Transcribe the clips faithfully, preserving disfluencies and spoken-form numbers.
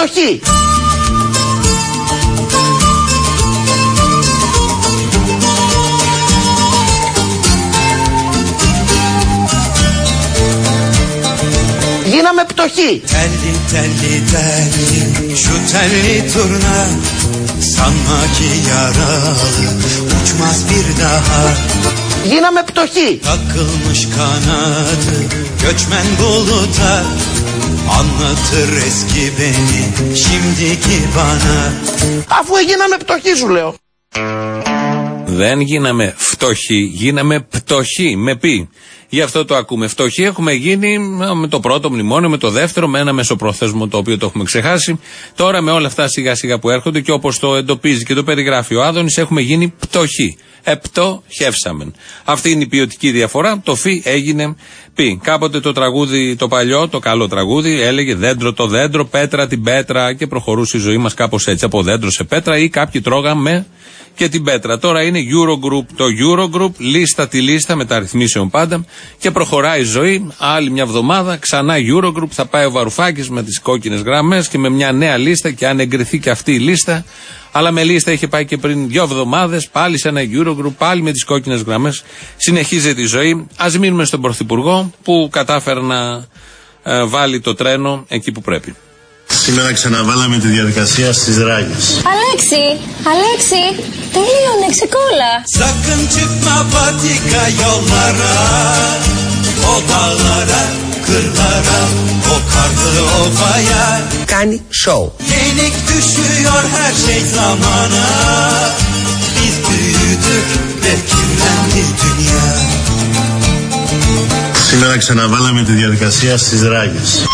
πτωχοί. Γίναμε πτωχοί. Telli telli telli şu telli turna sanma ki yaralı uçmaz bir daha. Γίναμε πτωχοί. Takılmış kanadı göçmen buluta anlatır eski beni şimdiki bana. Αφού γίναμε πτωχοί σου λέω. Δεν γίναμε φτωχοί, γίναμε πτωχοί με πι. Γι' αυτό το ακούμε. Φτωχοί έχουμε γίνει με το πρώτο μνημόνιο, με το δεύτερο, με ένα μεσοπρόθεσμο το οποίο το έχουμε ξεχάσει. Τώρα με όλα αυτά σιγά σιγά που έρχονται και όπως το εντοπίζει και το περιγράφει ο Άδωνης, έχουμε γίνει πτωχοί. Επτοχεύσαμεν. Αυτή είναι η ποιοτική διαφορά. Το φι έγινε πι. Κάποτε το τραγούδι, το παλιό, το καλό τραγούδι, έλεγε δέντρο το δέντρο, πέτρα την πέτρα και προχωρούσε η ζωή μας κάπως έτσι, από δέντρο σε πέτρα, ή κάποιοι τρώγαμε και την πέτρα. Τώρα είναι Eurogroup το Eurogroup, λίστα τη λίστα μεταρρυθμίσεων πάντα και προχωράει η ζωή. Άλλη μια εβδομάδα ξανά Eurogroup, θα πάει ο Βαρουφάκης με τις κόκκινες γραμμές και με μια νέα λίστα, και αν εγκριθεί και αυτή η λίστα, αλλά με λίστα είχε πάει και πριν δύο εβδομάδες, πάλι σε ένα Eurogroup, πάλι με τις κόκκινες γραμμές. Συνεχίζεται η ζωή. Ας μείνουμε στον Πρωθυπουργό που κατάφερε να ε, βάλει το τρένο εκεί που πρέπει. Σήμερα ξαναβάλαμε τη διαδικασία στις Ράγες. Αλέξη, Αλέξη, τελείωνε, ξεκόλα. Sakın çıkma patika yollara, o dağlara, kırlara, o karlı ovaya. Κάνει show. Yenik düşüyor her şey zamana. Biz büyüdük ve kirlendi dünya. Σήμερα ξαναβάλαμε τη διαδικασία στις Ράγες.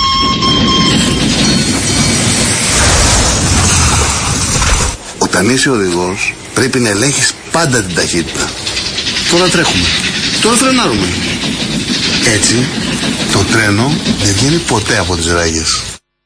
Όταν είσαι οδηγός πρέπει να ελέγχεις πάντα την ταχύτητα. Τώρα τρέχουμε, τώρα φρενάρουμε. Έτσι το τρένο δεν βγαίνει ποτέ από τις ράγες.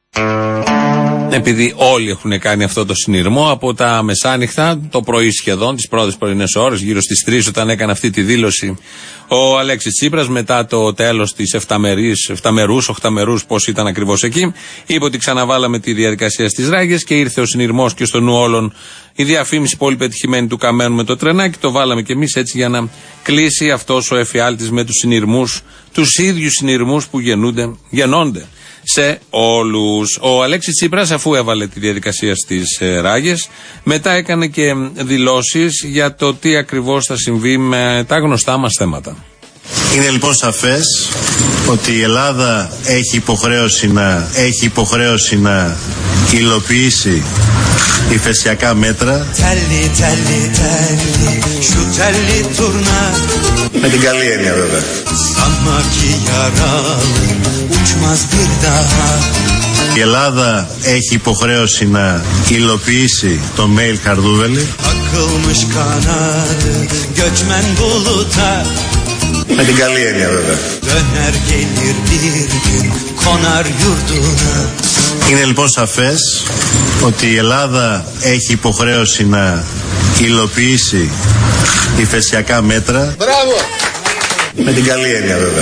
Επειδή όλοι έχουν κάνει αυτό το συνειρμό από τα μεσάνυχτα, το πρωί σχεδόν, τις πρώτες πρωινές ώρες, γύρω στις τρεις, όταν έκανε αυτή τη δήλωση ο Αλέξης Τσίπρας, μετά το τέλος της εφταμερής, εφταμερούς, οχταμερούς, πώς ήταν ακριβώς εκεί, είπε ότι ξαναβάλαμε τη διαδικασία στις Ράγες και ήρθε ο συνειρμός και στο νου όλων η διαφήμιση πολύ πετυχημένη του καμένου με το τρενάκι. Το βάλαμε κι εμείς έτσι για να κλείσει αυτός ο εφιάλτης με τους συνειρμούς, τους ίδιους συνειρμούς που γεννούνται, γεννώνται σε όλους. Ο Αλέξης Τσίπρας, αφού έβαλε τη διαδικασία στις ε, Ράγες, μετά έκανε και δηλώσεις για το τι ακριβώς θα συμβεί με τα γνωστά μας θέματα. Είναι λοιπόν σαφές ότι η Ελλάδα έχει υποχρέωση να, έχει υποχρέωση να υλοποιήσει υφεσιακά μέτρα. Telli telli telli şu telli turna. Με την καλή έννοια βέβαια. Sanma ki yaralı uçmaz bir daha. Η Ελλάδα έχει υποχρέωση να υλοποιήσει το mail Χαρδούβελη. Akılmış kanadı göçmen buluta. Με την καλή έννοια βέβαια. Döner gelir bir gün konar yurduna. Είναι λοιπόν σαφές ότι η Ελλάδα έχει υποχρέωση να υλοποιήσει υφεσιακά μέτρα. Μπράβο! Με την καλή έννοια βέβαια.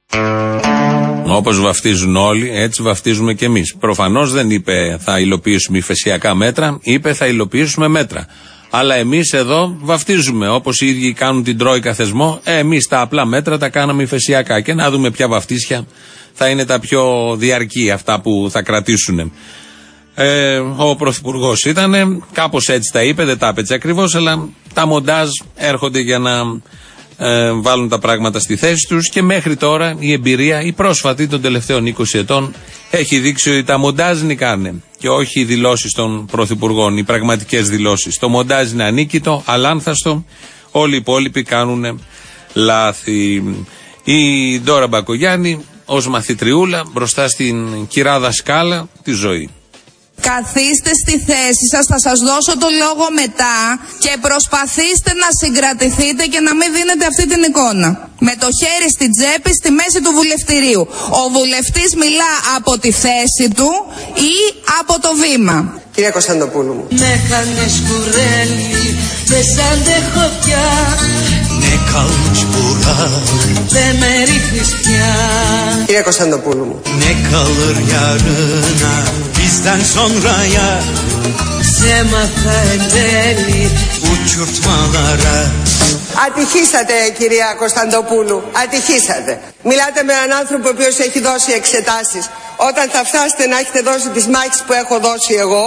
Όπως βαφτίζουν όλοι, έτσι βαφτίζουμε κι εμείς. Προφανώς δεν είπε θα υλοποιήσουμε υφεσιακά μέτρα, είπε θα υλοποιήσουμε μέτρα. Αλλά εμείς εδώ βαφτίζουμε, όπως οι ίδιοι κάνουν την Τρόικα θεσμό, ε, εμείς τα απλά μέτρα τα κάναμε υφεσιακά. Και να δούμε ποια βαφτίσια θα είναι τα πιο διαρκή, αυτά που θα κρατήσουν. Ε, ο Πρωθυπουργός ήταν, κάπως έτσι τα είπε, δεν τα έπαιξε ακριβώς, αλλά τα μοντάζ έρχονται για να ε, βάλουν τα πράγματα στη θέση τους, και μέχρι τώρα η εμπειρία, η πρόσφατη των τελευταίων είκοσι ετών, έχει δείξει ότι τα μοντάζ νικάνε και όχι οι δηλώσεις των πρωθυπουργών, οι πραγματικές δηλώσεις. Το μοντάζ είναι ανίκητο, αλάνθαστο, όλοι οι υπόλοιποι κάνουν λάθη. Η Ντόρα Μπακογιάννη ως μαθητριούλα μπροστά στην κυρά δασκάλα τη ζωή. Καθίστε στη θέση σας, θα σας δώσω το λόγο μετά και προσπαθήστε να συγκρατηθείτε και να μην δίνετε αυτή την εικόνα. Με το χέρι στην τσέπη στη μέση του βουλευτηρίου. Ο βουλευτής μιλά από τη θέση του ή από το βήμα. Κυρία Κωνσταντοπούλου μου. Με χάνες κουρέλι, δεν σ' αντέχω πια. Ναι, Ne kalmış burada. Δεν με ρίχνεις πια. Κύριε Κωνσταντοπούλου μου. Ne kalır yarına bizden sonraya. Ψέματα εν τέλει. Uçurtmalara. Ατυχήσατε κυρία Κωνσταντοπούλου, ατυχήσατε. Μιλάτε με έναν άνθρωπο ο οποίος έχει δώσει εξετάσεις. Όταν θα φτάσετε να έχετε δώσει τις μάχες που έχω δώσει εγώ,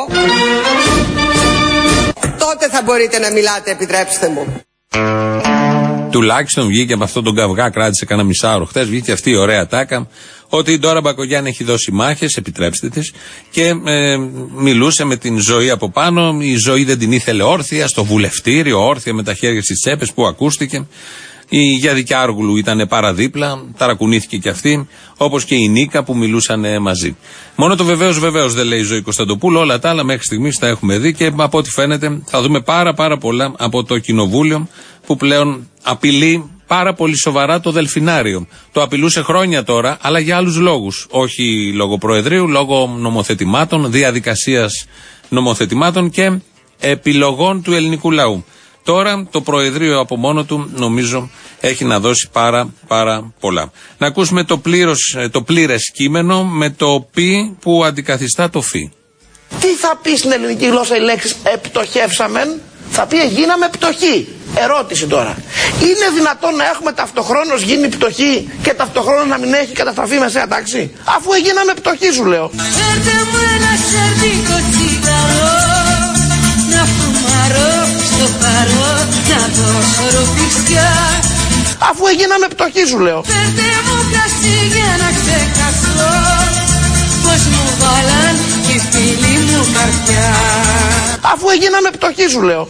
τότε θα μπορείτε να μιλάτε, επιτρέψτε μου. Τουλάχιστον βγήκε από αυτόν τον καυγά, κράτησε κανένα μισάωρο χτες, βγήκε αυτή η ωραία τάκα ότι η Ντόρα Μπακογιάννη έχει δώσει μάχες, επιτρέψτε της, και ε, μιλούσε με την ζωή από πάνω. Η ζωή δεν την ήθελε όρθια, στο βουλευτήριο, όρθια με τα χέρια στις τσέπες, που ακούστηκε. Η Γιάδη Κιάργουλου ήταν παραδίπλα, ταρακουνήθηκε κι αυτή, όπως και η Νίκα που μιλούσαν μαζί. Μόνο το βεβαίως βεβαίως δεν λέει η Ζωή Κωνσταντοπούλου, όλα τα άλλα μέχρι στιγμής τα έχουμε δει και από ό,τι φαίνεται θα δούμε πάρα πάρα πολλά από το Κοινοβούλιο, που πλέον απειλεί πάρα πολύ σοβαρά το Δελφινάριο. Το απειλούσε χρόνια τώρα, αλλά για άλλους λόγους. Όχι λόγω Προεδρείου, λόγω νομοθετημάτων, διαδικασίας νομοθετημάτων και επιλογών του ελληνικού λαού. Τώρα το Προεδρείο από μόνο του νομίζω έχει να δώσει πάρα πάρα πολλά. Να ακούσουμε το, πλήρως, το πλήρες κείμενο με το πι που αντικαθιστά το φι. Τι θα πει στην ελληνική γλώσσα η λέξη επιτοχεύσαμεν? Θα πει γίναμε πτωχοί. Ερώτηση τώρα. Είναι δυνατόν να έχουμε ταυτοχρόνως γίνει πτωχοί και ταυτοχρόνως να μην έχει καταστραφεί μεσαία τάξη? Αφού γίναμε πτωχοί, σου λέω. Φέρτε μου ένα σερβίκο τσιγαρό, να φουμαρώ στο παρό, να δώσω ροπιστιά. Αφού γίναμε πτωχοί, σου λέω. Φέρτε μου κρασί για να ξεχαστώ πως μου βάλαν και οι φίλοι μου καρδιά. Αφού γίναμε πτωχοί, σου λέω.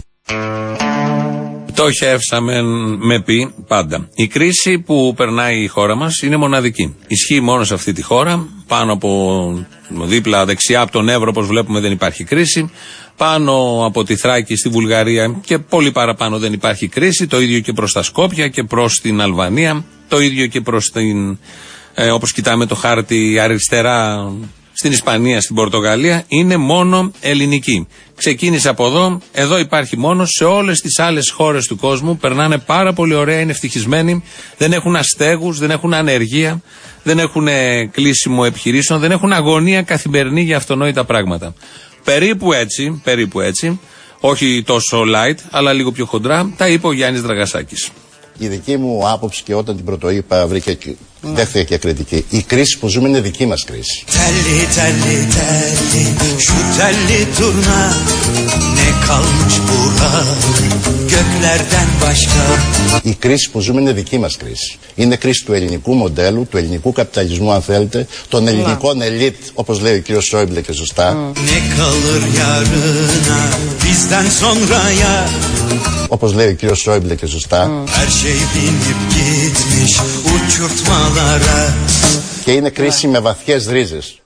Πτωχεύσαμε με πει πάντα. Η κρίση που περνάει η χώρα μας είναι μοναδική. Ισχύει μόνο σε αυτή τη χώρα. Πάνω από δίπλα δεξιά από τον Εύρο, όπως βλέπουμε, δεν υπάρχει κρίση. Πάνω από τη Θράκη στη Βουλγαρία και πολύ παραπάνω δεν υπάρχει κρίση. Το ίδιο και προς τα Σκόπια και προς την Αλβανία. Το ίδιο και προς την, ε, όπως κοιτάμε το χάρτη αριστερά, στην Ισπανία, στην Πορτογαλία. Είναι μόνο ελληνική. Ξεκίνησε από εδώ, εδώ υπάρχει μόνο. Σε όλες τις άλλες χώρες του κόσμου περνάνε πάρα πολύ ωραία, είναι ευτυχισμένοι, δεν έχουν αστέγους, δεν έχουν ανεργία, δεν έχουν κλείσιμο επιχειρήσεων, δεν έχουν αγωνία καθημερινή για αυτονόητα πράγματα. Περίπου έτσι, περίπου έτσι, όχι τόσο light, αλλά λίγο πιο χοντρά, τα είπε ο Γιάννης Δραγασάκης. Η δική μου άποψη, και όταν την πρωτοείπα βρήκε, δέχθηκε και κριτική. Η κρίση που ζούμε είναι δική μας κρίση. Telli telli telli şu telli turna ne kalmış burada göklerden başka. Η κρίση που ζούμε είναι δική μας κρίση. Είναι κρίση του ελληνικού μοντέλου, του ελληνικού καπιταλισμού, αν θέλετε, των ελληνικών ελίτ, όπως λέει ο κ. Σόιμπλε και σωστά. Ne kalır yarına bizden sonraya. Όπως λέει ο κ. Σόιμπλε και σωστά. Her şey binip gitmiş uçurtmalara. Και είναι κρίση με βαθιές ρίζες.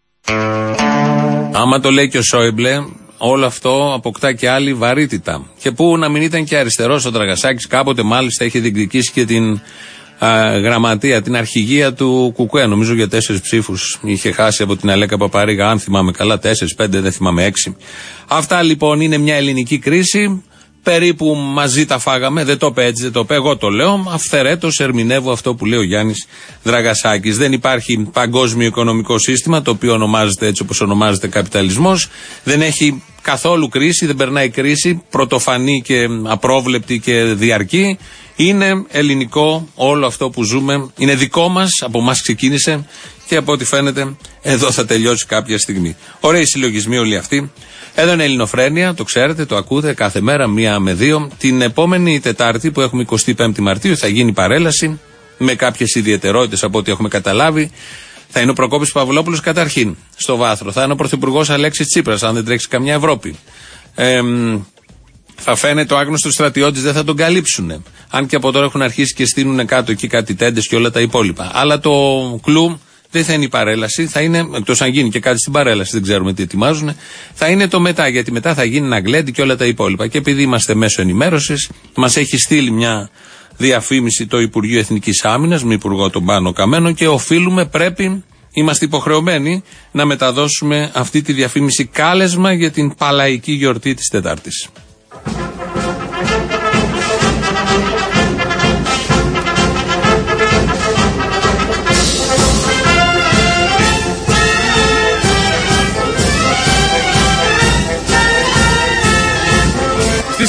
Άμα το λέει και ο Σόιμπλε, όλο αυτό αποκτά και άλλη βαρύτητα. Και που να μην ήταν και αριστερός ο Δραγασάκης, κάποτε μάλιστα είχε διεκδικήσει και την α, γραμματεία, την αρχηγία του Κουκουέ. Νομίζω για τέσσερις ψήφους είχε χάσει από την Αλέκα Παπαρίγα, αν θυμάμαι καλά, τέσσερις, πέντε, δεν θυμάμαι, έξι. Αυτά λοιπόν είναι μια ελληνική κρίση. Περίπου μαζί τα φάγαμε, δεν το είπε έτσι, δεν το είπε, εγώ το λέω. Αυθαιρέτως ερμηνεύω αυτό που λέει ο Γιάννης Δραγασάκης. Δεν υπάρχει παγκόσμιο οικονομικό σύστημα, το οποίο ονομάζεται έτσι όπως ονομάζεται καπιταλισμός. Δεν έχει καθόλου κρίση, δεν περνάει κρίση, πρωτοφανή και απρόβλεπτη και διαρκή. Είναι ελληνικό όλο αυτό που ζούμε, είναι δικό μας, από εμάς ξεκίνησε και από ό,τι φαίνεται εδώ θα τελειώσει κάποια στιγμή. Ωραίοι συλλογισμοί όλοι αυτοί. Εδώ είναι Ελληνοφρένεια, το ξέρετε, το ακούτε κάθε μέρα μία με δύο. Την επόμενη Τετάρτη που έχουμε εικοστή πέμπτη Μαρτίου θα γίνει παρέλαση με κάποιες ιδιαιτερότητες από ό,τι έχουμε καταλάβει. Θα είναι ο Προκόπης Παυλόπουλος καταρχήν στο βάθρο. Θα είναι ο Πρωθυπουργός Αλέξης Τσίπρας, αν δεν τρέξει καμιά Ευρώπη. Ε, θα φαίνεται ο άγνωστος στρατιώτης, δεν θα τον καλύψουν. Αν και από τώρα έχουν αρχίσει και στείλουν κάτω εκεί κάτι τέντες και όλα τα υπόλοιπα. Αλλά το κλου δεν θα είναι η παρέλαση, θα είναι, εκτός αν γίνει και κάτι στην παρέλαση, δεν ξέρουμε τι ετοιμάζουν, θα είναι το μετά, γιατί μετά θα γίνει ένα γκλέντι και όλα τα υπόλοιπα. Και επειδή είμαστε μέσω ενημέρωσης, μας έχει στείλει μια διαφήμιση το Υπουργείο Εθνικής Άμυνας με υπουργό τον Πάνο Καμένο και οφείλουμε, πρέπει, είμαστε υποχρεωμένοι να μεταδώσουμε αυτή τη διαφήμιση κάλεσμα για την παλαϊκή γιορτή της Τετάρτης.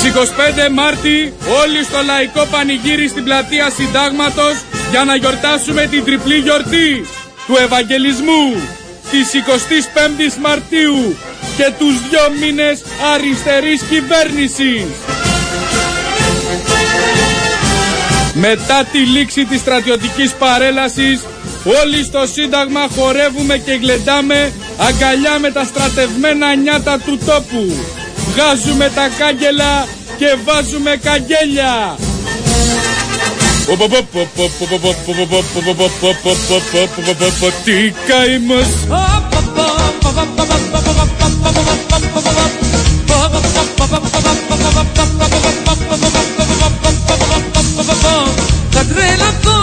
είκοσι πέντε Μάρτη όλοι στο λαϊκό πανηγύρι στην πλατεία Συντάγματος για να γιορτάσουμε την τριπλή γιορτή του Ευαγγελισμού της εικοστής πέμπτης Μαρτίου και τους δυο μήνες αριστερής κυβέρνησης. Μετά τη λήξη της στρατιωτικής παρέλασης όλοι στο Σύνταγμα χορεύουμε και γλεντάμε αγκαλιά με τα στρατευμένα νιάτα του τόπου. Βγάζουμε τα κάγκελα και βάζουμε καγγέλια. Τι καημός. Θα τρελαθώ.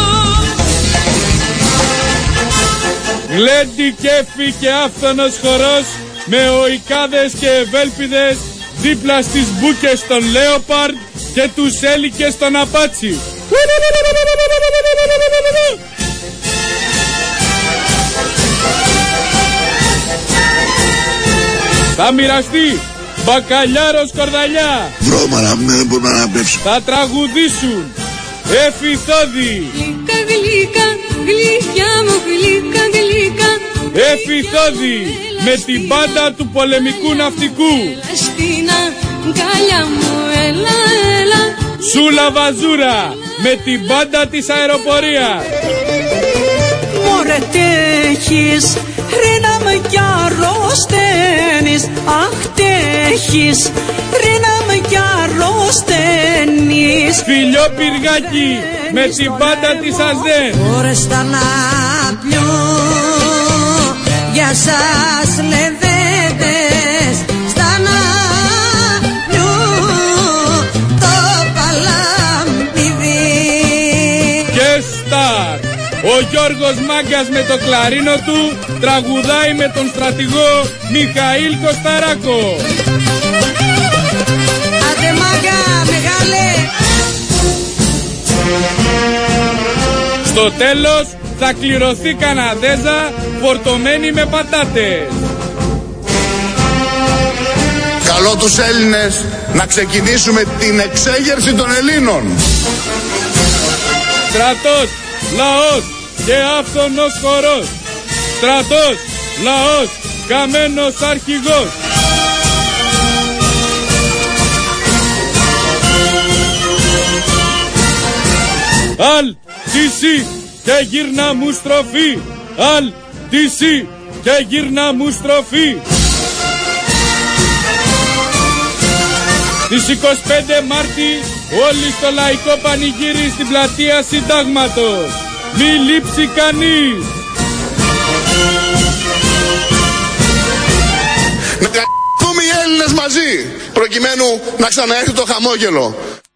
Γλέντι, κέφι και άφθονος χορός με οικάδες και ευέλπιδες δίπλα στις μπούκες των Λέοπαρντ και τους έλικες των Απάτσι. Θα μοιραστεί μπακαλιάρος κορδαλιά. Βρώμα να μην δεν μπορούμε να αναπνεύσω. Θα τραγουδήσουν Εφηθόδη. Γλυκά, γλυκά, γλυκιά μου, γλυκά, γλυκά. Εφηθόδη με την μπάντα του πολεμικού ναυτικού. Έλα στην αγκαλιά μου, έλα, έλα. Σούλα Βαζούρα με την μπάντα της αεροπορίας. Μωρέ τέχεις, ρε να με κι αρρωσταίνεις. Αχ τέχεις, ρε να με κι αρρωσταίνεις. Φιλιό Πυργάκη με την μπάντα της ΑΣΔΕ. Ωρες στα να πιω για σας λεβέντες. Στα να πιω το παλάμιδι. Και στάρ. Ο Γιώργος Μάγκας με το κλαρίνο του τραγουδάει με τον στρατηγό Μιχαήλ Κωσταράκο. Άντε Μάγκα, μεγάλε. Στο τέλος θα κληρωθεί Καναδέζα φορτωμένη με πατάτες. Καλώ τους Έλληνες να ξεκινήσουμε την εξέγερση των Ελλήνων. Στρατός, λαός και άφθονος χορός. Στρατός, λαός, καμένος αρχηγός. Αλ, τύσι και γύρνα μου στροφή. Αλ, τύσι και γύρνα μου στροφή. Στις είκοσι πέντε Μάρτη όλοι στο λαϊκό πανηγύρι στην πλατεία Συντάγματος. Μη λείψει κανείς. Να κα***ουμε οι Έλληνες μαζί προκειμένου να ξαναέρθει το χαμόγελο.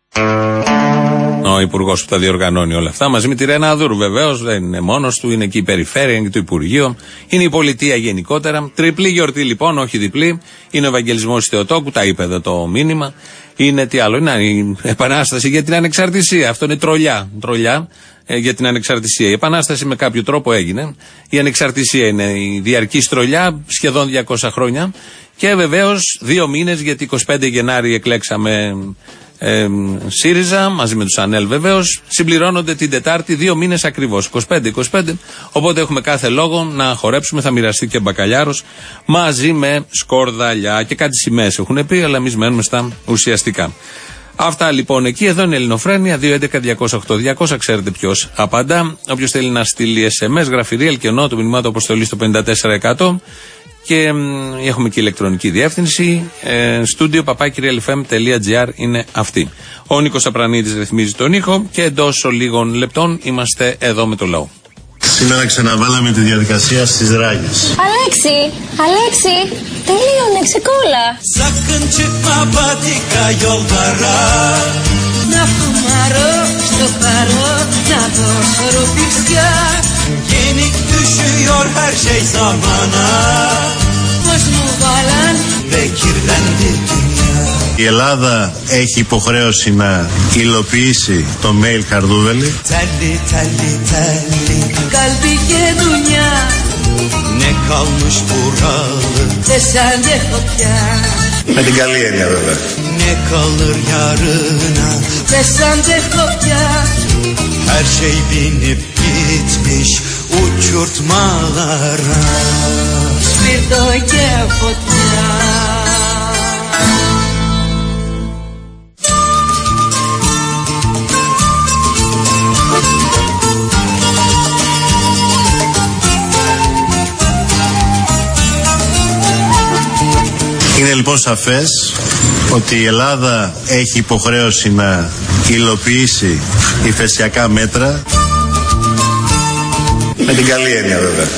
Ο υπουργός που τα διοργανώνει όλα αυτά, μαζί με τη Ρένα Αδούρου βεβαίως, δεν είναι μόνος του, είναι και η περιφέρεια, είναι και το Υπουργείο, είναι η πολιτεία γενικότερα. Τριπλή γιορτή λοιπόν, όχι διπλή. Είναι ο Ευαγγελισμός της Θεοτόκου, τα είπε εδώ το μήνυμα. Είναι τι άλλο, είναι η επανάσταση για την ανεξαρτησία. Αυτό είναι τρολιά. Τρολιά ε, για την ανεξαρτησία. Η επανάσταση με κάποιο τρόπο έγινε. Η ανεξαρτησία είναι η διαρκής τρολιά, σχεδόν διακόσια χρόνια. Και βεβαίως δύο μήνες, γιατί εικοστή πέμπτη Γενάρη εκλέξαμε Ε, ΣΥΡΙΖΑ, μαζί με τους ΑΝΕΛ βεβαίως, συμπληρώνονται την Τετάρτη δύο μήνες ακριβώς, είκοσι πέντε είκοσι πέντε. Οπότε έχουμε κάθε λόγο να χορέψουμε. Θα μοιραστεί και μπακαλιάρος μαζί με σκορδαλιά και κάτι σημαίες έχουν πει, αλλά εμείς μένουμε στα ουσιαστικά. Αυτά λοιπόν εκεί. Εδώ είναι Ελληνοφρένεια. δύο έντεκα διακόσια οκτώ διακόσια. Ξέρετε ποιος απαντά. Όποιος θέλει να στείλει ες εμ ες, γραφειρή Ελκενό, το μηνυμά του αποστολή στο πενήντα τέσσερα εκατό. Και μ, έχουμε και ηλεκτρονική διεύθυνση. Στούντιο παπάκι ρι ελ εφ εμ τελεία τζι άρ είναι αυτή. Ο Νίκος Απρανίδης ρυθμίζει τον ήχο και εντός λίγων λεπτών είμαστε εδώ με το λαό. Σήμερα ξαναβάλαμε τη διαδικασία στις ράγες. Αλέξη, Αλέξη, τελείωνε, ξεκόλα. Sakın çıkma patika yollara. Να φουμάρω στο φαρό, να δώσω ρουφιξιά. Yenik düşüyor her şey zamana. Πως μου βάλαν Ve kirlendi dünya. Η Ελλάδα έχει υποχρέωση να υλοποιήσει το mail Χαρδούβελη. Telli telli telli. καλπί και δουλειά. Ne kalmış buralı. Δεν σ' αντέχω πια. Με την καλή έννοια βέβαια. Ne kalır yarına Desem de kopya her şey binip gitmiş uçurtmalara. Σπίρτο και φωτιά. Είναι λοιπόν σαφές ότι η Ελλάδα έχει υποχρέωση να υλοποιήσει υφεσιακά μέτρα. Με την καλή έννοια βέβαια.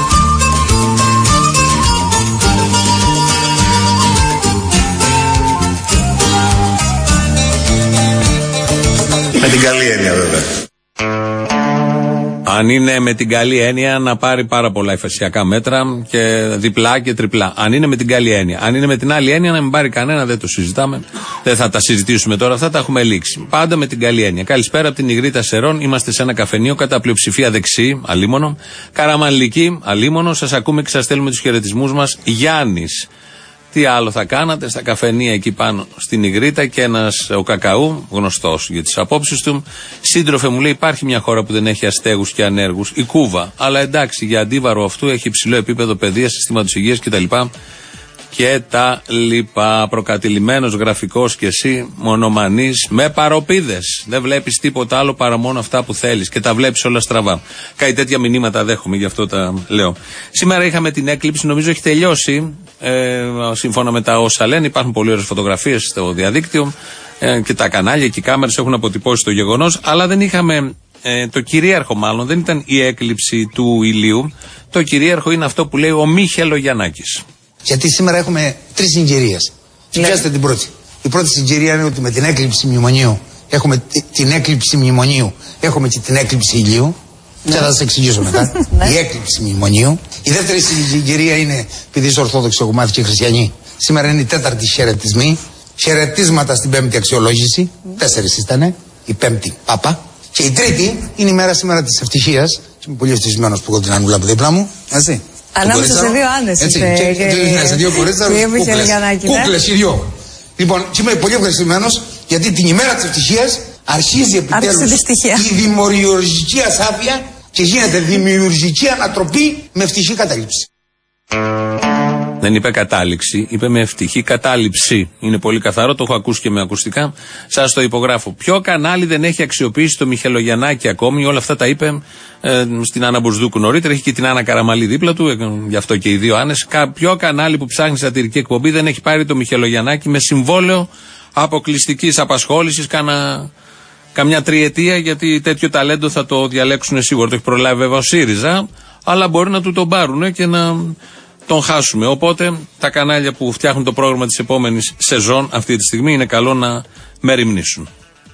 Με την καλή έννοια βέβαια. Αν είναι με την καλή έννοια να πάρει πάρα πολλά υφεσιακά μέτρα και διπλά και τριπλά. Αν είναι με την καλή έννοια. Αν είναι με την άλλη έννοια να μην πάρει κανένα, δεν το συζητάμε. Δεν θα τα συζητήσουμε τώρα, αυτά τα έχουμε λήξει. Πάντα με την καλή έννοια. Καλησπέρα από την Ιγρήτα Σερών. Είμαστε σε ένα καφενείο κατά πλειοψηφία δεξί, αλίμονο. Καραμανλική, αλίμονο. Σας ακούμε και σας στέλνουμε τους χαιρετισμούς μας. Γιάννης. Τι άλλο θα κάνατε στα καφενεία εκεί πάνω στην Ιγρήτα και ένας ο Κακαού, γνωστός για τις απόψεις του, σύντροφε μου λέει υπάρχει μια χώρα που δεν έχει αστέγους και ανέργους, η Κούβα. Αλλά εντάξει, για αντίβαρο αυτού έχει υψηλό επίπεδο παιδείας, συστήματος υγείας κτλ. Και τα λοιπά. Προκατηλημένος γραφικός και εσύ, μονομανής, με παροπίδες. Δεν βλέπεις τίποτα άλλο παρά μόνο αυτά που θέλεις και τα βλέπεις όλα στραβά. Κάτι τέτοια μηνύματα δέχομαι, γι' αυτό τα λέω. Σήμερα είχαμε την έκλειψη, νομίζω έχει τελειώσει. Ε, σύμφωνα με τα όσα λένε, υπάρχουν πολύ ωραίες φωτογραφίες στο διαδίκτυο ε, και τα κανάλια και οι κάμερες έχουν αποτυπώσει το γεγονός. Αλλά δεν είχαμε ε, το κυρίαρχο, μάλλον δεν ήταν η έκλειψη του ηλίου. Το κυρίαρχο είναι αυτό που λέει ο Μίχελο Γιαννάκης. Γιατί σήμερα έχουμε τρεις συγκυρίες. Πιάστε την πρώτη. Η πρώτη συγκυρία είναι ότι με την έκλειψη μνημονίου έχουμε την έκλειψη μνημονίου, έχουμε και την έκλειψη ηλίου. Ναι. Και θα σας εξηγήσω μετά. Η έκλειψη μνημονίου. Η δεύτερη συγκυρία είναι, επειδή είσαι Ορθόδοξοι κομμάτι και Χριστιανοί, σήμερα είναι η τέταρτη χαιρετισμή. Χαιρετίσματα στην πέμπτη αξιολόγηση. Mm. Τέσσερις ήτανε. Η πέμπτη Πάπα. Και η τρίτη είναι η μέρα σήμερα της ευτυχίας. Και είμαι πολύ ευτυχισμένος που έχω την Ανούλα από δίπλα μου. Έτσι. Ανάμεσα σε δύο άντρες. Έτσι, και, και, και, σε δύο κορίτσαρους, κούκλες. Κούκλες οι δυο. Λοιπόν, και είμαι πολύ ευχαριστημένος γιατί την ημέρα της ευτυχίας αρχίζει επιτέλους η δημιουργική ασάφεια και γίνεται δημιουργική ανατροπή με ευτυχή κατάληψη. Δεν είπε κατάληξη, είπε με ευτυχή κατάληψη. Είναι πολύ καθαρό, το έχω ακούσει και με ακουστικά. Σας το υπογράφω. Ποιο κανάλι δεν έχει αξιοποιήσει το Μιχελογιαννάκη ακόμη, όλα αυτά τα είπε ε, στην Άννα Μπουρσδούκου νωρίτερα. Έχει και την Άννα Καραμαλή δίπλα του, ε, γι' αυτό και οι δύο Άννες. Ποιο κανάλι που ψάχνει σατυρική εκπομπή δεν έχει πάρει το Μιχελογιαννάκη με συμβόλαιο αποκλειστικής απασχόλησης κάνα. Καμιά τριετία, γιατί τέτοιο ταλέντο θα το διαλέξουν σίγουρα. Το έχει προλάβει βέβαια ο ΣΥΡΙΖΑ, αλλά μπορεί να του τον πάρουν και να τον χάσουμε. Οπότε τα κανάλια που φτιάχνουν το πρόγραμμα της επόμενης σεζόν αυτή τη στιγμή είναι καλό να μεριμνήσουν.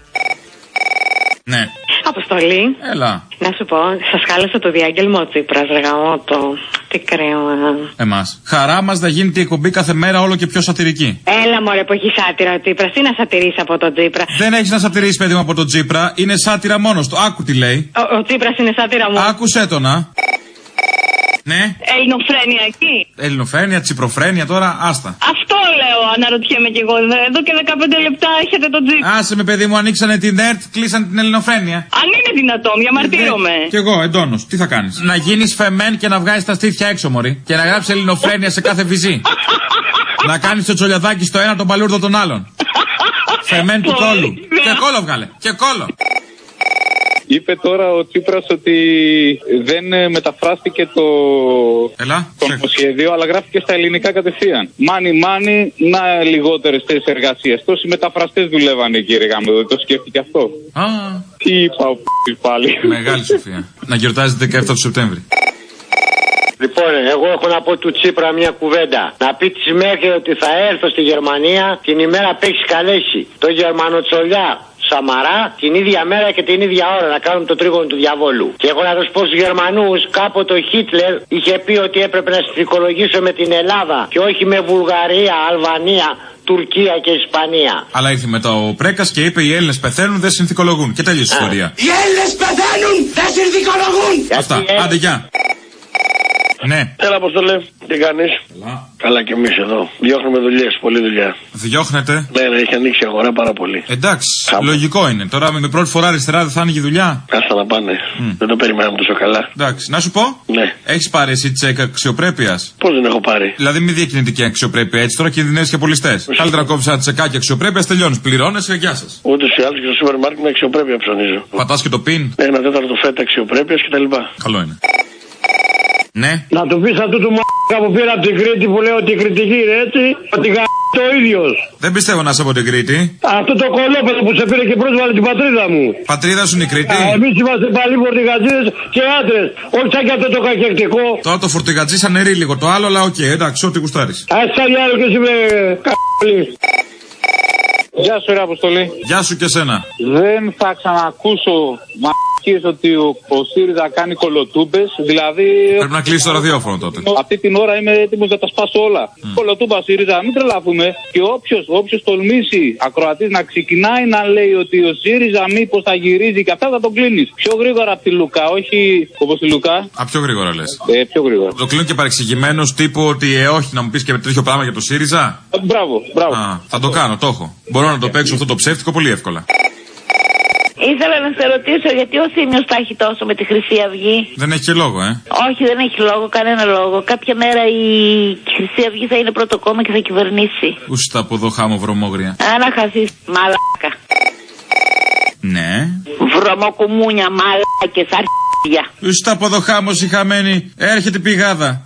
Ναι. Αποστολή. Έλα. Να σου πω, σας χάλασε το διάγγελμα ο Τσίπρας, ρεγαμότο. Τι κρέμα. Εμάς. Χαρά μας να γίνεται η εκπομπή κάθε μέρα όλο και πιο σατυρική. Έλα μωρέ που έχει σάτυρα ο Τσίπρας. Τι να σατυρίσει από τον Τσίπρα. Δεν έχεις να σατυρίσει παιδί μου από τον Τσίπρα. Είναι σάτυρα μόνος του. Άκου τι λέει. Ο, ο Τσίπρας είναι σάτυρα μόνος. Άκουσέ το να. Ναι. Ελληνοφρένεια εκεί. Ελληνοφρένεια, τσιπροφρένεια τώρα, άστα. Αυτό λέω, αναρωτιέμαι κι εγώ. Εδώ και δεκαπέντε λεπτά έχετε τον Τσίπρα. Άσε με παιδί μου, ανοίξανε την ΕΡΤ, κλείσανε την Ελληνοφρένεια. Αν είναι δυνατόν, διαμαρτύρομαι. Κι εγώ, εντόνως. Τι θα κάνεις. Να γίνεις φεμέν και να βγάζεις τα στήθια έξω, μωρή. Και να γράψεις Ελληνοφρένεια σε κάθε βυζί. Να κάνεις το τσολιαδάκι στο ένα, τον παλούρδο τον άλλον. Φεμέν του κόλου. Και κόλο βγάλε. Και κόλο. Είπε τώρα ο Τσίπρας ότι δεν μεταφράστηκε το, το νομοσχέδιο, αλλά γράφτηκε στα ελληνικά κατευθείαν. Μάνι, μάνι, να λιγότερες θέσεις εργασίας. Τόσοι μεταφραστές δουλεύανε, κύριε Γάμεδο, δεν το σκέφτηκε αυτό. Α. Τι είπα ο π***ης πάλι. Μεγάλη σοφία. Να γιορτάζει δεκαεφτά του Σεπτέμβρη. Λοιπόν, εγώ έχω να πω του Τσίπρα μια κουβέντα. Να πει τη Μέρκελ ότι θα έρθω στη Γερμανία την ημέρα που έχει καλέσει το Γερμανοτσολιά Σαμαρά την ίδια μέρα και την ίδια ώρα να κάνουν το τρίγωνο του διαβόλου. Και έχω να του πω στους Γερμανούς, κάποτε ο Χίτλερ είχε πει ότι έπρεπε να συνθηκολογήσω με την Ελλάδα και όχι με Βουλγαρία, Αλβανία, Τουρκία και Ισπανία. Αλλά ήρθε μετά ο Πρέκας και είπε: οι Έλληνες πεθαίνουν, δεν συνθηκολογούν. Και τέλειωσε η ιστορία. Οι Έλληνες πεθαίνουν, δεν συνθηκολογούν! Αυτά. Άντε, γεια. Ναι. Έλα, Αποστολέ, τι κάνεις? Καλά. Καλά κι εμείς εδώ. Διώχνουμε δουλειές, πολλή δουλειά. Διώχνετε? Ναι, ναι, έχει ανοίξει η αγορά πάρα πολύ. Εντάξει, Χάμα. Λογικό είναι. Τώρα με πρώτη φορά αριστερά δεν θα άνοιγε δουλειά. Άστα να πάνε. Mm. Δεν το περιμέναμε τόσο καλά. Εντάξει, να σου πω. Ναι. Έχεις πάρει εσύ τσέκ αξιοπρέπειας? Πώς δεν έχω πάρει? Δηλαδή μη διακινητική αξιοπρέπεια, έτσι τώρα κινδυνεύεις και πολιστές. Καλύτερα κόψεις ένα τσεκάκι αξιοπρέπειας, τελειώνεις. Πληρώνεις και γεια σας. Ούτως ή άλλως και στο σούπερ μάρκετ με αξιοπρέπεια ψωνίζω. Πατάς και το πιν. Ένα τέταρτο φέτα αξιοπρέπειας κτλ. Καλό είναι. Ναι. Να του πεις αυτού του μ***α που πήρα από την Κρήτη που λέει ότι η κριτική είναι έτσι, ότι γα*** το ίδιος. Δεν πιστεύω να είσαι από την Κρήτη. Αυτό το κολόπεδο που σε πήρε και πρόσβαλε την πατρίδα μου. Πατρίδα σου είναι η Κρήτη. Α, εμείς είμαστε πάλι φορτηγατζίδες και άντρες. Όχι σαν και αυτό το κακεκτικό. Τώρα το φορτηγατζί σαν νερί λίγο το άλλο, αλλά οκ, okay, εντάξει, ό,τι γουστάρεις. Α, σαν άλλο και εσύ με κα***λι. Γεια σου, ρε Αποστολή. Γεια σου και σένα. Δεν θα ξανακούσω μ***κες ότι ο, ο ΣΥΡΙΖΑ κάνει κολοτούμπες. Δηλαδή. Πρέπει να κλείσει το ραδιόφωνο τότε. Αυτή την ώρα είμαι έτοιμος να τα σπάσω όλα. Mm. Κολοτούμπα ΣΥΡΙΖΑ, μην τρελαθούμε. Και όποιος, όποιος τολμήσει ακροατής να ξεκινάει να λέει ότι ο ΣΥΡΙΖΑ μήπως θα γυρίζει και αυτά θα τον κλείνεις. Πιο γρήγορα από τη Λουκά, όχι όπως τη Λουκά. Α, πιο γρήγορα λες. Ε, πιο γρήγορα. Το κλείνω και παρεξηγημένος τύπου ότι ε, όχι να μου πεις και τέτοιο πράγμα για το ΣΥΡΙΖΑ. Ε, μπράβο, μπράβο. Α, θα το κάνω, το έχω. Μπορώ να το παίξω αυτό το ψεύτικο πολύ εύκολα. Ήθελα να σε ρωτήσω γιατί ο Θήμιος τα έχει τόσο με τη Χρυσή Αυγή. Δεν έχει και λόγο, ε. Όχι, δεν έχει λόγο, κανένα λόγο. Κάποια μέρα η Χρυσή Αυγή θα είναι πρώτο κόμμα και θα κυβερνήσει. Ούστα από εδώ χάμω βρωμόγρια. Άνα χαθείς, μαλάκα. Ναι. Βρωμοκουμούνια, μαλάκες, αρχίδια. Ούστα από εδώ χάμω η χαμένη. Έρχεται πηγάδα.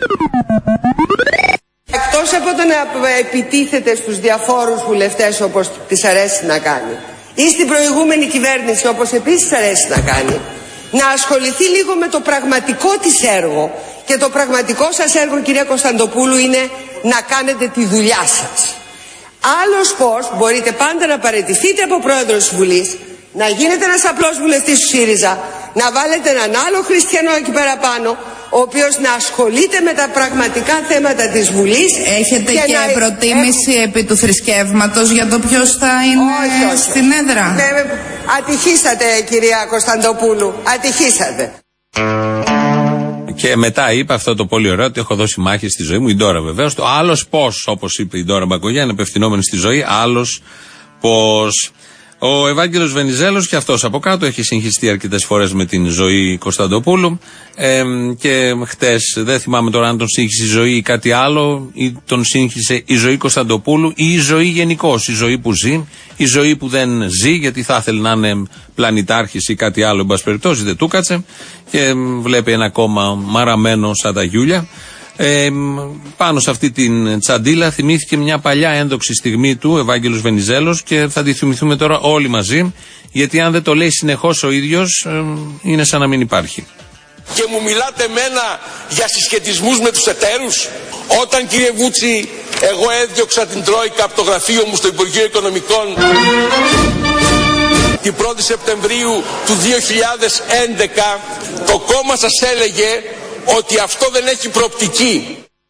Εκτός από το να επιτίθεται στους διαφόρους βουλευτές όπως της αρέσει να κάνει ή στην προηγούμενη κυβέρνηση όπως επίσης αρέσει να κάνει, να ασχοληθεί λίγο με το πραγματικό της έργο. Και το πραγματικό σας έργο, κυρία Κωνσταντοπούλου, είναι να κάνετε τη δουλειά σας. Άλλος πώς μπορείτε πάντα να παραιτηθείτε από πρόεδρος της Βουλής, να γίνετε ένας απλός βουλευτής του ΣΥΡΙΖΑ, να βάλετε έναν άλλο χριστιανό εκεί πέρα πάνω, ο οποίος να ασχολείται με τα πραγματικά θέματα της Βουλής. Έχετε και, και να... προτίμηση ε... επί του θρησκεύματος για το ποιος θα είναι όχι, όχι. στην έδρα? Ναι, ατυχήσατε, κυρία Κωνσταντοπούλου, ατυχήσατε. Και μετά είπε αυτό το πολύ ωραίο, ότι έχω δώσει μάχη στη ζωή μου, η Ντόρα βεβαίως. Το άλλος πώς, όπως είπε η Ντόρα Μπακογιά, είναι απευθυνόμενη στη ζωή, άλλος πώς. Ο Ευάγγελος Βενιζέλος και αυτός από κάτω έχει συγχυστεί αρκετές φορές με την Ζωή Κωνσταντοπούλου ε, και χτες δεν θυμάμαι τώρα αν τον σύγχυσε η ζωή ή κάτι άλλο, ή τον σύγχυσε η Ζωή Κωνσταντοπούλου ή η ζωή γενικώς, η ζωή που ζει, η ζωή που δεν ζει γιατί θα ήθελε να είναι πλανητάρχης ή κάτι άλλο, εν πάση περιπτώσει δεν του κάτσε και βλέπει ένα κόμμα μαραμένο σαν τα γιούλια. Ε, πάνω σε αυτή την τσαντίλα θυμήθηκε μια παλιά ένδοξη στιγμή του Ευάγγελος Βενιζέλος και θα τη θυμηθούμε τώρα όλοι μαζί, γιατί αν δεν το λέει συνεχώς ο ίδιος ε, είναι σαν να μην υπάρχει. Και μου μιλάτε εμένα για συσχετισμούς με τους εταίρους, όταν, κύριε Βούτσι, εγώ έδιωξα την Τρόικα από το γραφείο μου στο Υπουργείο Οικονομικών την πρώτη Σεπτεμβρίου του δύο χιλιάδες έντεκα, το κόμμα σας έλεγε ότι αυτό δεν έχει προοπτική.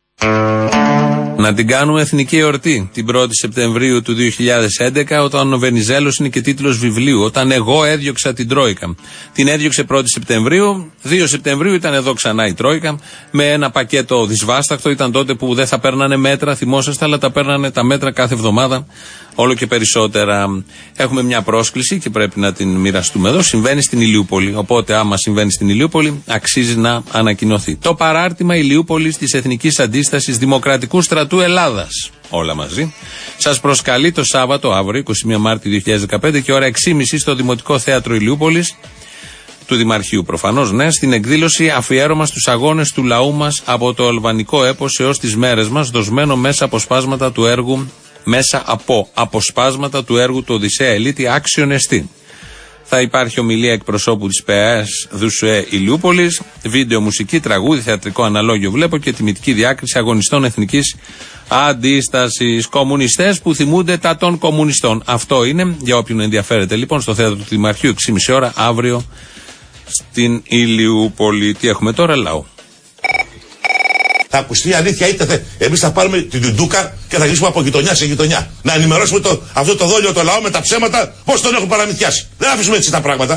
Να την κάνουμε εθνική εορτή την πρώτη Σεπτεμβρίου του δύο χιλιάδες έντεκα, όταν ο Βενιζέλος είναι και τίτλος βιβλίου, όταν εγώ έδιωξα την Τρόικα. Την έδιωξε πρώτη Σεπτεμβρίου, δύο Σεπτεμβρίου ήταν εδώ ξανά η Τρόικα, με ένα πακέτο δυσβάσταχτο, ήταν τότε που δεν θα παίρνανε μέτρα, θυμόσαστε, αλλά τα παίρνανε τα μέτρα κάθε εβδομάδα, όλο και περισσότερα. Έχουμε μια πρόσκληση και πρέπει να την μοιραστούμε εδώ, συμβαίνει στην Ηλιούπολη, οπότε άμα συμβαίνει στην Ηλιούπολη αξίζει να ανακοινωθεί. Το παράρτημα Ηλιούπολης της Εθνικής Αντίστασης Δημοκρατικού Στρατού Ελλάδας, όλα μαζί, σας προσκαλεί το Σάββατο, αύριο, εικοστή πρώτη Μάρτη δύο χιλιάδες δεκαπέντε και ώρα έξι και μισή στο Δημοτικό Θέατρο Ηλιούπολης, του Δημαρχείου προφανώς, ναι, στην εκδήλωση αφιέρωμα στους αγώνες του λαού μας από το αλβανικό έπος έως τις μέρες μας, δοσμένο μέσα από σπάσματα του έργου, μέσα από αποσπάσματα του έργου του Οδυσσέα Ελίτη, άξιον εστί. Θα υπάρχει ομιλία εκπροσώπου της ΠΕΑΕΣ Δουσουέ Ηλιούπολης, βίντεο, μουσική, τραγούδι, θεατρικό αναλόγιο βλέπω και τιμητική διάκριση αγωνιστών εθνικής αντίστασης. Κομμουνιστές που θυμούνται τα των κομμουνιστών. Αυτό είναι, για όποιον ενδιαφέρεται λοιπόν, στο θέατρο του Δημαρχείου, έξι και μισή ώρα αύριο στην Ηλιούπολη. Τι έχουμε τώρα, λαό. Θα ακουστεί η αλήθεια, είτε εμείς θα πάρουμε την Τουντούκα και θα γυρίσουμε από γειτονιά σε γειτονιά. Να ενημερώσουμε το, αυτό το δόλιο το λαό με τα ψέματα πώς τον έχουν παραμυθιάσει. Δεν αφήσουμε έτσι τα πράγματα. Πες μου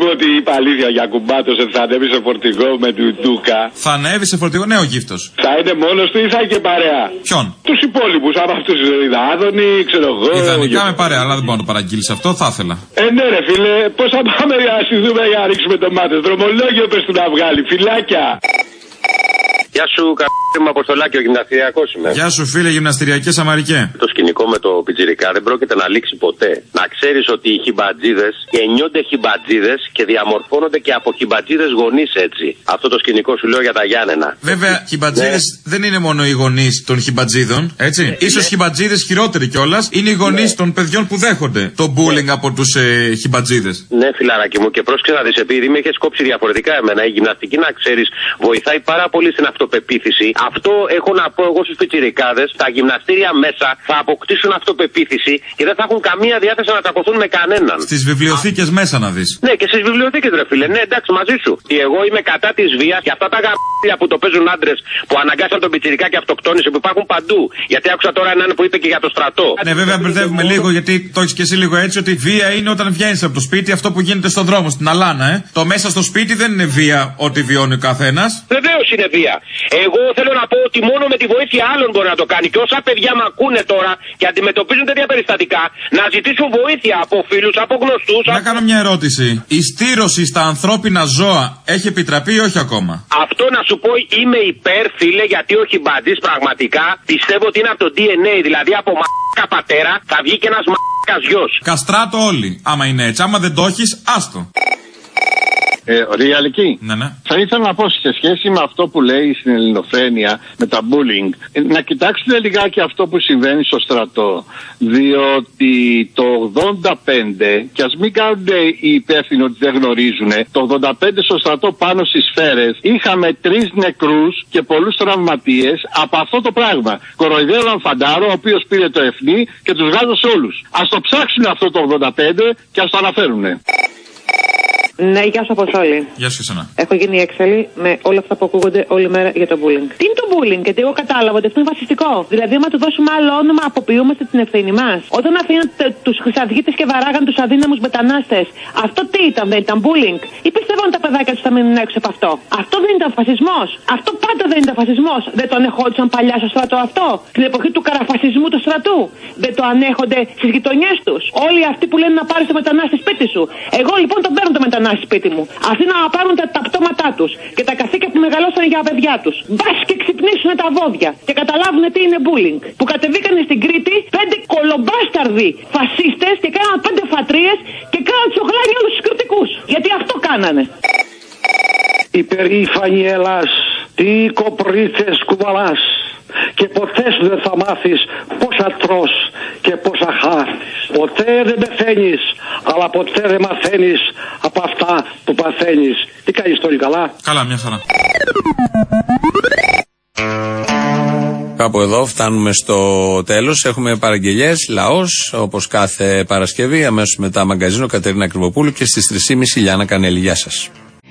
πούμε ότι είπα αλήθεια για κουμπάτος ότι θα ανέβει σε φορτηγό με του Ντούκα. Θα ανέβει σε φορτηγό, ναι, ο Γύφτος. Θα είναι μόνος του ή θα έχει και παρέα? Ποιον? Τους υπόλοιπους, από αυτούς Ιδάδωνη, ξέρω εγώ. Ιδανικά με παρέα, αλλά δεν μπορώ να το παραγγείλεις αυτό, θα ήθελα. Ε, ναι, ρε φίλε, πώς θα πάμε για να συζούμε για να ρίξουμε ντομάτες? Δρομολόγιο πες του να βγάλει, φυλάκια. Γεια σου, κα***η μου, Αποστολάκη, ο γυμναστηριακός είμαι. Γεια σου, φίλε, γυμναστηριακέ Σαμαρικέ. Το σκηνικό με το πιτσιρικά δεν πρόκειται να λήξει ποτέ. Να ξέρεις ότι οι χιμπατζίδες γεννιόνται χιμπατζίδες και διαμορφώνονται και από χιμπατζίδες γονείς έτσι. Αυτό το σκηνικό σου λέω για τα Γιάννενα. Βέβαια, χιμπατζίδες ναι. δεν είναι μόνο οι γονείς των χιμπατζίδων, έτσι. Ναι. Ίσως ναι. χιμπατζίδες χειρότεροι κιόλας είναι οι γονείς ναι. των παιδιών που δέχονται το bullying ναι. από τους ε, χιμπατζίδες. Ναι, φιλαράκι μου, και πρόσεξε να δεις, επειδή με έχεις κόψει διαφορετικά εμένα, η γυμναστική να ξέρεις βοηθάει πάρα πολύ στην αυτοπεποίθηση. Αυτό έχω να πω εγώ στους πιτσιρικάδες. Τα γυμναστήρια μέσα θα αποκτήσουν αυτοπεποίθηση και δεν θα έχουν καμία διάθεση να τακωθούν με κανέναν. Στις βιβλιοθήκες μέσα να δεις. Ναι, και στις βιβλιοθήκες, ρε φίλε. Ναι, εντάξει, μαζί σου. Και εγώ είμαι κατά της βίας και αυτά τα γαμπ***ια που το παίζουν άντρες που αναγκάσαν τον πιτσιρικά και αυτοκτόνησε που υπάρχουν παντού. Γιατί άκουσα τώρα έναν που είπε και για το στρατό. Ναι, βέβαια μπερδεύουμε λίγο γιατί το έχεις και εσύ λίγο έτσι ότι βία είναι όταν βγαίνεις από το σπίτι αυτό που γίνεται στον δρόμο, στην αλάνα, ε. Το μέσα στο σπίτι δεν είναι βία ό,τι βιώνει ο καθένας. Βεβαίως είναι βία. Εγώ θέλω να πω ότι μόνο με τη βοήθεια άλλων μπορεί να το κάνει. Και όσα παιδιά μ' ακούνε τώρα και αντιμετωπίζουν τέτοια περιστατικά, να ζητήσουν βοήθεια από φίλους, από γνωστούς. Να κάνω μια ερώτηση. Η στήρωση στα ανθρώπινα ζώα έχει επιτραπεί ή όχι ακόμα? Αυτό να σου πω είμαι υπέρ, φίλε, γιατί ο χιμπατζής πραγματικά πιστεύω ότι είναι από το ντι εν έι, δηλαδή από μ***κα πατέρα θα βγει και ένας μ***κας γιος. Καστράτο όλοι, άμα είναι έτσι. Άμα δεν το έχεις, άστο. Ε, Ριαλική. Ναι, ναι. Θα ήθελα να πω σε σχέση με αυτό που λέει στην ελληνοφρένεια με τα bullying, να κοιτάξετε λιγάκι αυτό που συμβαίνει στο στρατό. Διότι το ογδόντα πέντε, και ας μην κάνουν οι υπεύθυνοι ότι δεν γνωρίζουν, το ογδόντα πέντε στο στρατό πάνω στις σφαίρες είχαμε τρεις νεκρούς και πολλούς τραυματίες από αυτό το πράγμα. Κοροϊδεύαν φαντάρο, ο οποίος πήρε το εθνί και τους γάζωσε όλους. Ας το ψάξουν αυτό το ογδόντα πέντε και ας το αναφέρουν. Ναι, γεια σου Αποστόλη. Γεια σου εσένα. Έχω γίνει έξαλλη με όλα αυτά που ακούγονται όλη μέρα για το bullying. Τι είναι το bullying? Γιατί εγώ κατάλαβα ότι αυτό είναι βασιστικό. Δηλαδή, άμα του δώσουμε άλλο όνομα, αποποιούμαστε την ευθύνη μας. Όταν αφήνατε τους χρυσαυγίτες και βαράγαν τους αδύναμους μετανάστες, αυτό τι ήταν, δεν ήταν bullying? Ή πιστεύω τα παιδάκια τους θα μείνουν έξω από αυτό? Αυτό δεν ήταν φασισμός? Αυτό πάντα δεν ήταν φασισμός? Δεν το ανεχόντουσαν παλιά στο στρατό αυτό? Την εποχή του καραφασισμού του στρατού? Δεν το ανέχονται στις γειτονιές τους? Όλοι αυτοί που λένε να πάρεις το μετανάστη σπίτι σου. Εγώ λοιπόν τον παίρνω το μετανάστη σπίτι μου. Αυτοί να πάρουν τα, τα πτώματά τους και τα καθήκια που μεγαλώσαν για παιδιά τους. Μπας και ξυπνήσουν τα βόδια και καταλάβουν τι είναι bullying. Που κατεβήκανε στην Κρήτη πέντε κολομπάσταρδοι φασίστες και κάναν πέντε φατρίες και κάναν τσογλάνι όλους τους κριτικούς. Γιατί αυτό κάνανε. Υπερήφανη Ελλάς, τι κοπρίθες κουβαλάς και ποτέ σου δεν θα μάθεις πόσα τρως και πόσα χάθεις. Ποτέ δεν πεθαίνεις, αλλά ποτέ δεν μαθαίνεις από αυτά που παθαίνεις. Τι κάνεις τώρα, καλά? Καλά, μια χαρά. Κάπου εδώ φτάνουμε στο τέλος. Έχουμε παραγγελιές, λαός, όπως κάθε Παρασκευή. Αμέσως μετά μαγκαζίνο Κατερίνα Κρυβοπούλου και στις τρεις και μισή Λιάννα Κανέλη. Γεια σας.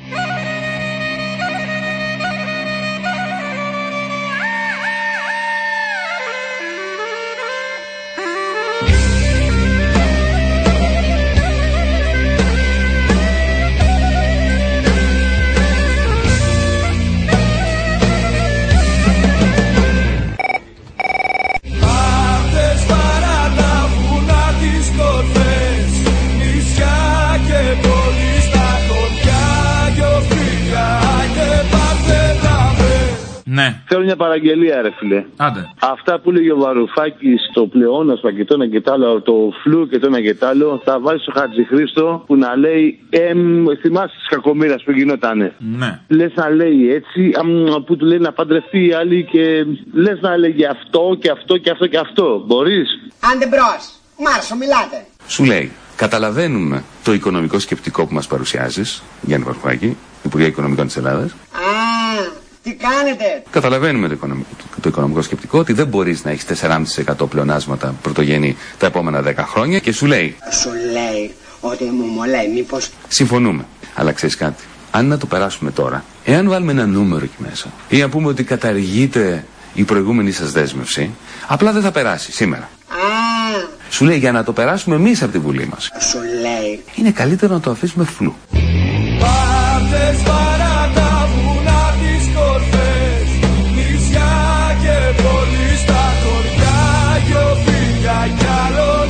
Ναι. Θέλω μια παραγγελία, ρε φίλε. Άντε. Αυτά που λέγει ο Βαρουφάκης στο πλεόνασμα και το ένα και το άλλο, το φλου και το ένα και το άλλο, θα βάλει στο Χατζηχρήστο που να λέει, εμ, θυμάσαι τη κακομοίρα που γινότανε. Ναι. Λες να λέει έτσι, αμ, που του λέει να παντρευτεί η άλλη και λες να λέγει αυτό και αυτό και αυτό και αυτό. Μπορείς? Άντε μπρος. Μάρσο, μιλάτε. Σου λέει, καταλαβαίνουμε το οικονομικό σκεπτικό που μας παρουσιάζεις, Γιάννη Βαρουφάκη, Υπουργέ Οικονομικών της Ελλάδας. Α, τι κάνετε? Καταλαβαίνουμε το οικονομικό, το οικονομικό σκεπτικό ότι δεν μπορείς να έχεις τέσσερα κόμμα πέντε τοις εκατό πλεονάσματα πρωτογενή τα επόμενα δέκα χρόνια και σου λέει. Σου λέει ότι μου μολάει, μήπως. Συμφωνούμε. Αλλά ξέρεις κάτι. Αν να το περάσουμε τώρα, εάν βάλουμε ένα νούμερο εκεί μέσα ή να πούμε ότι καταργείται η προηγούμενη σας δέσμευση, απλά δεν θα περάσει σήμερα. Α. Σου λέει για να το περάσουμε εμείς από τη Βουλή μας. Σου λέει. Είναι καλύτερο να το αφήσουμε φλού. Πάρτες παρά τα βουνά τις κορφές, νησιά και πόλη στα χωριά, δυο φίλια κι άλλον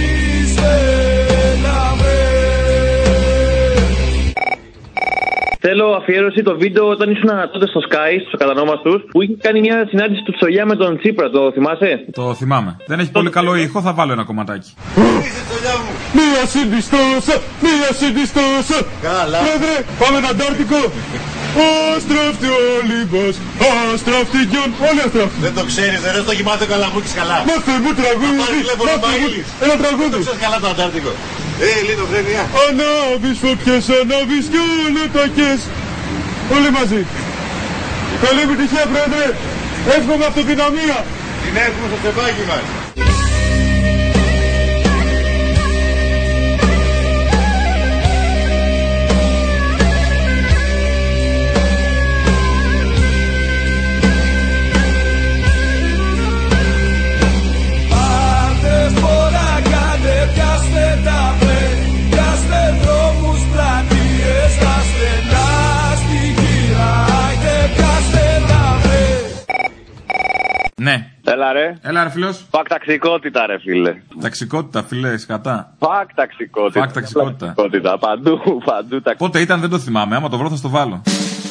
Θέλω αφιέρωση το βίντεο όταν ήσουν τότε στο Sky, στου κατανόμαστους, που είχε κάνει μια συνάντηση του Τσολιά με τον Τσίπρα. Το θυμάσαι? Το θυμάμαι. Δεν έχει πολύ καλό ήχο, θα βάλω ένα κομματάκι. Μία συντιστόσα, μία συντιστόσα. Καλά. Πρόεδρε, πάμε Αντάρτικο. Αστράφτη ο Ολύμπας, αστράφτη γιον, όλοι αστράφτη. Δεν το ξέρεις, δεν το έχει μάθει ο Καλαμούκης καλά. Μάθε μου τραγούδι, ένα τραγούδι. Το ξέρεις καλά το Αντάρτικο. Ε, Ελληνοφρένεια. Ανάβεις φωτιές, ανάβεις κι ολοτακές. Όλοι μαζί. Καλή επιτυχία, πρόεδρε. Εύχομαι αυτοδυναμία. Την έχουμε στο στεφάκι μας. Ναι. Έλα ρε. Έλα ρε φίλος. Φακ ταξικότητα ρε φίλε. Ταξικότητα φίλε, σκατά. Φακ ταξικότητα. Φακ ταξικότητα. ταξικότητα. Παντού, παντού ταξικότητα. Πότε ήταν δεν το θυμάμαι, άμα το βρω θα στο βάλω.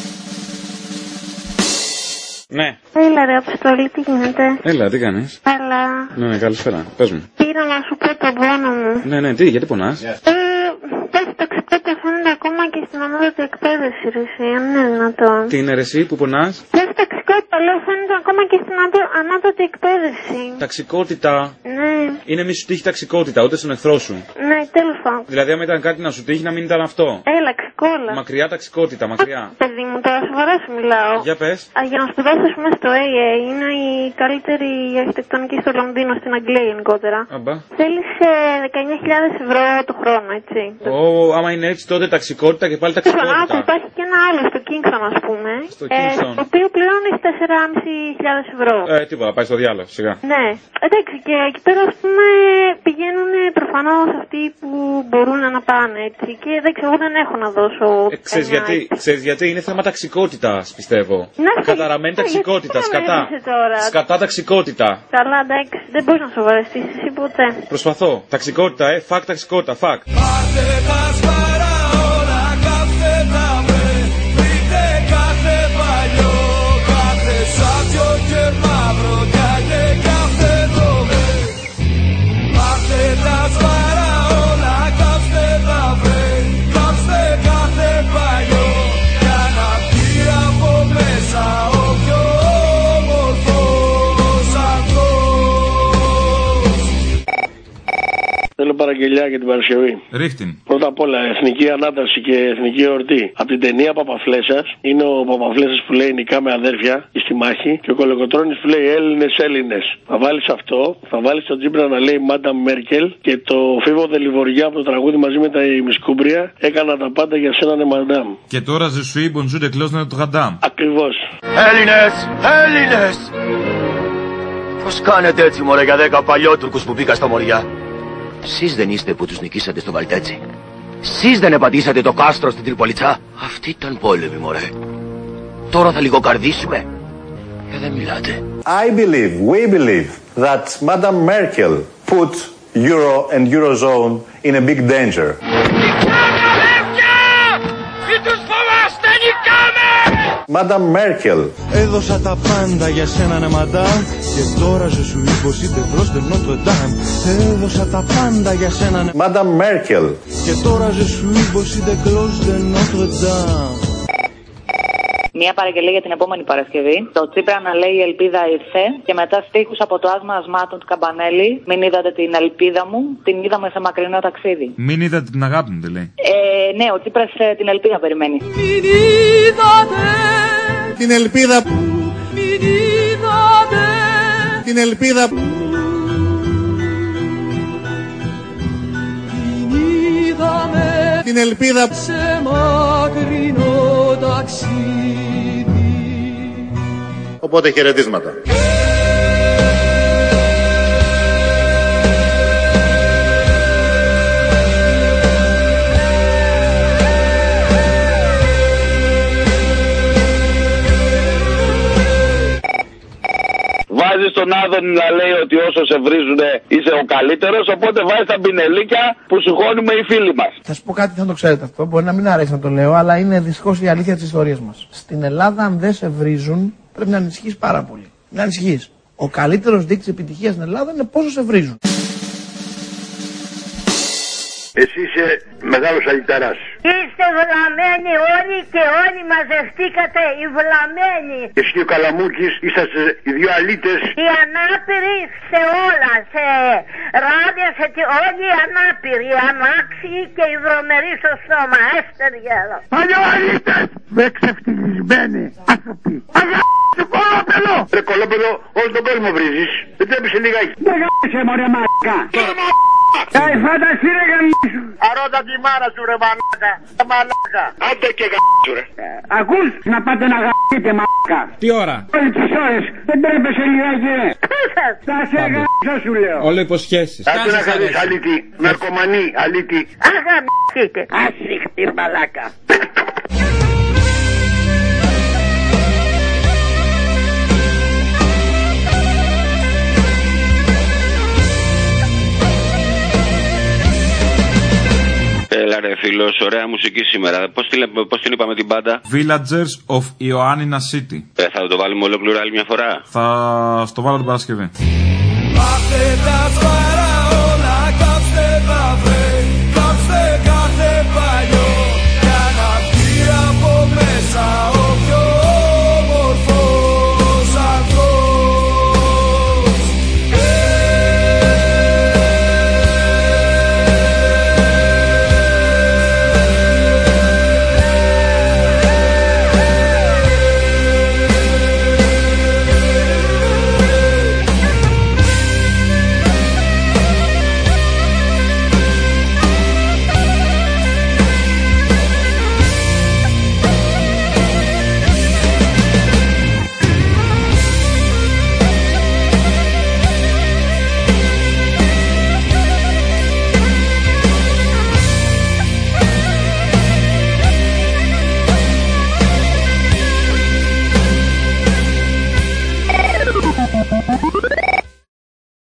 Ναι. Έλα ρε Αποστολή, τι γίνεται? Έλα, τι κάνεις? Καλά. Ναι, ναι, καλησπέρα. Πες μου. Πήρα να σου πω τον πόνο μου. Ναι, ναι, τι, γιατί πονάς? Ε, πες ταξικότητα φαίνεται ακόμα και στην ανώτατη εκπαίδευση ρε εσύ, αν είναι δυνατόν. Τι είναι ρε εσύ που πονάς? Πες ταξικότητα, λέω φαίνεται ακόμα και στην ανώτατη εκπαίδευση. Ταξικότητα. Ναι. Είναι μη σου τύχει ταξικότητα, ούτε στον εχθρό σου. Ναι, τέλος πάντων. Δηλαδή, άμα ήταν κάτι να σου τύχει, να μην ήταν αυτό. Έλα, ξεκόλα. Μακριά ταξικότητα, μακριά. Παιδί μου, τώρα σοβαρά σου μιλάω. Για πες. Α, για να σπουδάσω, α πούμε, στο έι έι, είναι η καλύτερη αρχιτεκτονική στο Λονδίνο, στην Αγγλία γενικότερα. Αμπά. Θέλεις ε, δεκαεννιά χιλιάδες ευρώ το χρόνο, έτσι. Ω, oh, άμα είναι έτσι, τότε ταξικότητα και πάλι ταξικότητα. Α, υπάρχει και ένα άλλο στο Kingston, ας πούμε. Στο Kingston. Ε, το οποίο πληρώνει τέσσερα χιλιάδες πεντακόσια ευρώ. Ε, τίποτα, πάει στο διάλογο, σιγά. Ναι. Εντάξει, και εκεί πέρα, ας πούμε, πηγαίνουν προφανώς αυτοί που μπορούν να πάνε, έτσι. Και δεν ξέρω, εγώ δεν έχω να δώσω. Ε, ξέρεις γιατί, ξέρεις γιατί, είναι θέμα ταξικότητας, πιστεύω. Να, καταραμένη ταξικότητα, σκατά. Σκατά ταξικότητα. Καλά, εντάξει, δεν μπορείς να σοβαρευτείς εσύ ποτέ. Προσπαθώ. Ταξικότητα, ε, φακ ταξικότητα, φακ. Θέλω παραγγελιά για την Παρασκευή. Ρίχτην. Πρώτα απ' όλα, εθνική ανάταση και εθνική εορτή. Από την ταινία Παπαφλέσσας είναι ο Παπαφλέσσας που λέει νικά με αδέρφια στη μάχη και ο Κολοκοτρώνης που λέει Έλληνες, Έλληνες. Θα βάλεις αυτό, θα βάλεις τον Τσίπρα να λέει Μάντα Μέρκελ και το Φίβο Δελιβοριά από το τραγούδι μαζί με τα ημισκούμπρια έκανα τα πάντα για σένα, ναι, μαντάμ. Και τώρα je suis bonjour de close το γαντάμ. Ακριβώς. Έλληνες, Έλληνες. Πώς κάνετε έτσι μωρέ για δέκα παλιότουρκους που μπήκα στα μωριά? Σεις δεν είστε που τους νικήσατε στο Βαλτέτσι? Σεις δεν επαντήσατε το κάστρο στην Τριπολιτσά? Αυτή ήταν πόλεμη μωρέ. Τώρα θα λιγοκαρδίσουμε. Και δεν μιλάτε. I believe, we believe that Madam Merkel put Euro and Eurozone in a big danger. Madam Merkel. Έδωσα τα πάντα για σένα, ναι, μαντάμ. Και τώρα je suis υποσύτε προς de Notre Dame. Έδωσα τα πάντα για σένα, ναι, Madam Merkel. Και τώρα je suis υποσύτε close de Notre Dame. Μια παραγγελία για την επόμενη Παρασκευή. Το Τσίπρα να λέει η ελπίδα ήρθε. Και μετά στίχους από το άσμα ασμάτων του Καμπανέλη. Μην είδατε την ελπίδα μου, την είδαμε σε μακρινό ταξίδι. Μην είδατε την αγάπη μου, δεν λέει. Ε, ναι, ο Τσίπρας ε, την ελπίδα περιμένει. Μην είδατε την ελπίδα. Μην είδατε την ελπίδα. Την είδαμε την ελπίδα σε μακρινό ταξίδι. Οπότε χαιρετίσματα. βάζεις τον Άδωνη να λέει ότι όσο σε βρίζουνε είσαι ο καλύτερος, οπότε βάζεις τα μπινελίκια που συγχώνουμε οι φίλοι μας. Θα σου πω κάτι, θα το ξέρετε αυτό, μπορεί να μην αρέσει να το λέω, αλλά είναι δυστυχώς η αλήθεια της ιστορίας μας. Στην Ελλάδα, αν δεν σε βρίζουν, πρέπει να ανησυχείς πάρα πολύ. Να ανησυχείς. Ο καλύτερος δείκτης επιτυχίας στην Ελλάδα είναι πόσο σε βρίζουν. Εσύ είσαι μεγάλος αλυταράς. Είστε βλαμμένοι όλοι και όλοι μαζευτήκατε οι βλαμμένοι. Εσύ και ο Καλαμούκης είσαστε οι δύο αλήτες. Οι ανάπηροι σε όλα, σε ράδια, σε τι, όλοι οι ανάπηροι, οι αμάξιοι και οι βρωμεροί στο στόμα. Έστεργελο. Παλιό αλήτες, με ξεφτυλισμένοι άνθρωποι. Αγάπησε κολόπεδο. Ρε κολόπεδο, όλο τον κόσμο βρίζεις. Δεν τρέπεσαι λιγάκι. Δεν γάμισε μωρέ μαλάκα. Καί φανταστεί ρε γαμίσου. Αρώτα τη μάνα σου ρε μαλάκα. Μαλάκα. Άντε και γαμίσου ρε. Ακούς να πάτε να γαμίσετε μαλάκα. Τι ώρα? Όλες τις ώρες. Δεν τρέπεσαι λιγάκι ρε. Θα σε γαμίσω σου λέω. Όλο υποσχέσεις. Άντε να χαθείς αλήτη. Ναρκωμανή αλήτη. Αγαμίσετε. Ασύχτη μαλάκα. Έλα ρε φίλος, ωραία μουσική σήμερα. Πώς την, πώς την είπαμε την πάντα? Villagers of Ioannina City. Ε, θα το βάλουμε ολόκληρο άλλη μια φορά. Θα στο βάλω την Παρασκευή.